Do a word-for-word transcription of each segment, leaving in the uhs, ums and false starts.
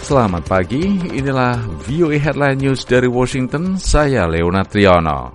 Selamat pagi, inilah V O A Headline News dari Washington, saya Leonard Triono.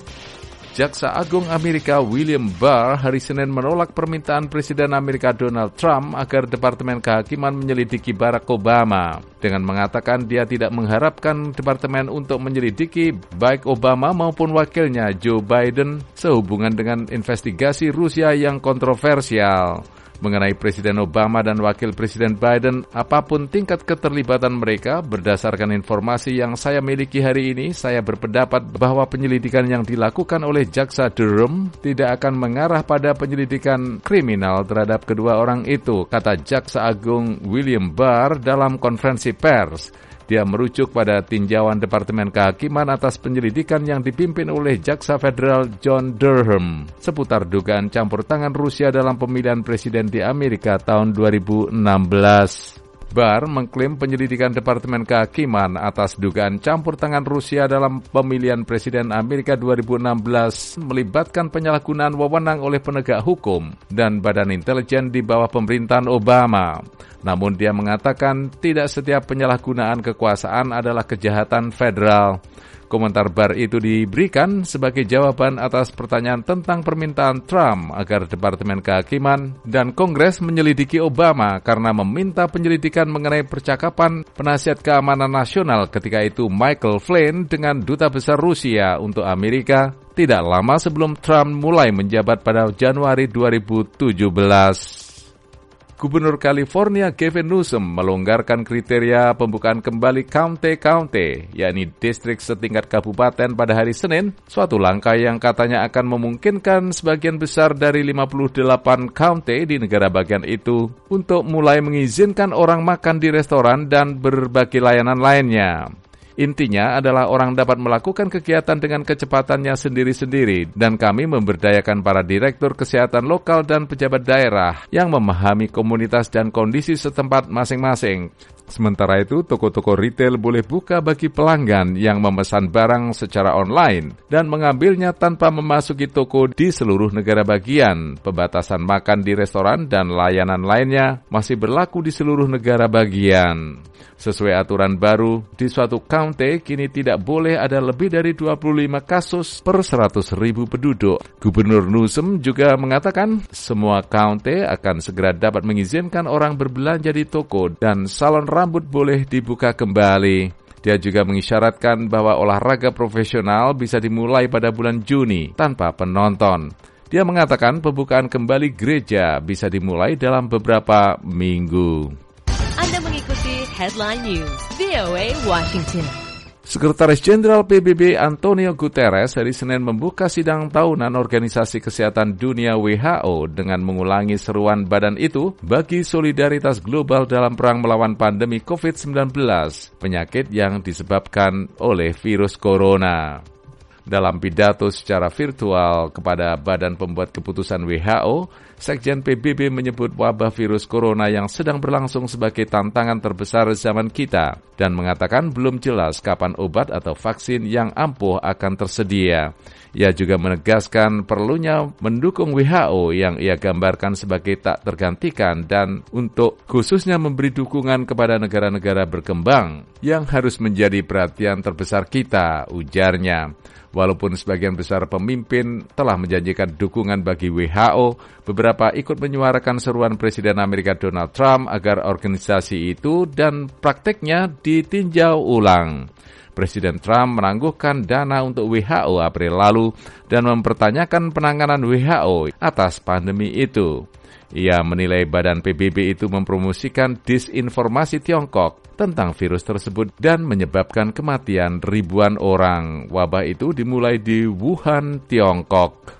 Jaksa Agung Amerika William Barr hari Senin menolak permintaan Presiden Amerika Donald Trump agar Departemen Kehakiman menyelidiki Barack Obama dengan mengatakan dia tidak mengharapkan Departemen untuk menyelidiki baik Obama maupun wakilnya Joe Biden sehubungan dengan investigasi Rusia yang kontroversial. Mengenai Presiden Obama dan Wakil Presiden Biden, apapun tingkat keterlibatan mereka, berdasarkan informasi yang saya miliki hari ini, saya berpendapat bahwa penyelidikan yang dilakukan oleh Jaksa Durham tidak akan mengarah pada penyelidikan kriminal terhadap kedua orang itu, kata Jaksa Agung William Barr dalam konferensi pers. Dia merujuk pada tinjauan Departemen Kehakiman atas penyelidikan yang dipimpin oleh Jaksa Federal John Durham seputar dugaan campur tangan Rusia dalam pemilihan presiden di Amerika tahun dua ribu enam belas. Barr mengklaim penyelidikan Departemen Kehakiman atas dugaan campur tangan Rusia dalam pemilihan presiden Amerika dua ribu enam belas melibatkan penyalahgunaan wewenang oleh penegak hukum dan badan intelijen di bawah pemerintahan Obama. Namun dia mengatakan tidak setiap penyalahgunaan kekuasaan adalah kejahatan federal. Komentar Barr itu diberikan sebagai jawaban atas pertanyaan tentang permintaan Trump agar Departemen Kehakiman dan Kongres menyelidiki Obama karena meminta penyelidikan mengenai percakapan penasihat keamanan nasional ketika itu Michael Flynn dengan Duta Besar Rusia untuk Amerika tidak lama sebelum Trump mulai menjabat pada Januari dua ribu tujuh belas. Gubernur California Gavin Newsom melonggarkan kriteria pembukaan kembali county-county, yakni distrik setingkat kabupaten pada hari Senin, suatu langkah yang katanya akan memungkinkan sebagian besar dari lima puluh delapan county di negara bagian itu untuk mulai mengizinkan orang makan di restoran dan berbagai layanan lainnya. Intinya adalah orang dapat melakukan kegiatan dengan kecepatannya sendiri-sendiri dan kami memberdayakan para direktur kesehatan lokal dan pejabat daerah yang memahami komunitas dan kondisi setempat masing-masing. Sementara itu, toko-toko retail boleh buka bagi pelanggan yang memesan barang secara online dan mengambilnya tanpa memasuki toko di seluruh negara bagian. Pembatasan makan di restoran dan layanan lainnya masih berlaku di seluruh negara bagian. Sesuai aturan baru, di suatu county kini tidak boleh ada lebih dari dua puluh lima kasus per seratus ribu penduduk. Gubernur Newsom juga mengatakan semua county akan segera dapat mengizinkan orang berbelanja di toko dan salon rambut boleh dibuka kembali. Dia juga mengisyaratkan bahwa olahraga profesional bisa dimulai pada bulan Juni tanpa penonton. Dia mengatakan pembukaan kembali gereja bisa dimulai dalam beberapa minggu. Anda mengikuti Headline News, V O A Washington. Sekretaris Jenderal P B B Antonio Guterres hari Senin membuka sidang tahunan Organisasi Kesehatan Dunia W H O dengan mengulangi seruan badan itu bagi solidaritas global dalam perang melawan pandemi covid sembilan belas, penyakit yang disebabkan oleh virus corona. Dalam pidato secara virtual kepada badan pembuat keputusan W H O, Sekjen P B B menyebut wabah virus corona yang sedang berlangsung sebagai tantangan terbesar zaman kita dan mengatakan belum jelas kapan obat atau vaksin yang ampuh akan tersedia. Ia juga menegaskan perlunya mendukung W H O yang ia gambarkan sebagai tak tergantikan dan untuk khususnya memberi dukungan kepada negara-negara berkembang yang harus menjadi perhatian terbesar kita, ujarnya. Walaupun sebagian besar pemimpin telah menjanjikan dukungan bagi W H O, beberapa ikut menyuarakan seruan Presiden Amerika Donald Trump agar organisasi itu dan prakteknya ditinjau ulang. Presiden Trump menangguhkan dana untuk W H O April lalu dan mempertanyakan penanganan W H O atas pandemi itu. Ia menilai badan P B B itu mempromosikan disinformasi Tiongkok tentang virus tersebut dan menyebabkan kematian ribuan orang. Wabah itu dimulai di Wuhan, Tiongkok.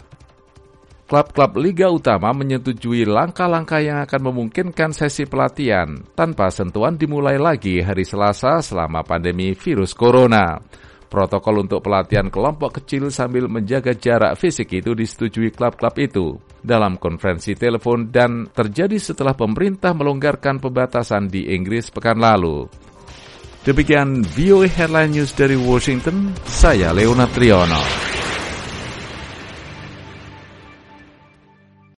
Klub-klub Liga Utama menyetujui langkah-langkah yang akan memungkinkan sesi pelatihan tanpa sentuhan dimulai lagi hari Selasa selama pandemi virus corona. Protokol untuk pelatihan kelompok kecil sambil menjaga jarak fisik itu disetujui klub-klub itu dalam konferensi telepon dan terjadi setelah pemerintah melonggarkan pembatasan di Inggris pekan lalu. Demikian V O A Headline News dari Washington, saya Leonard Triono.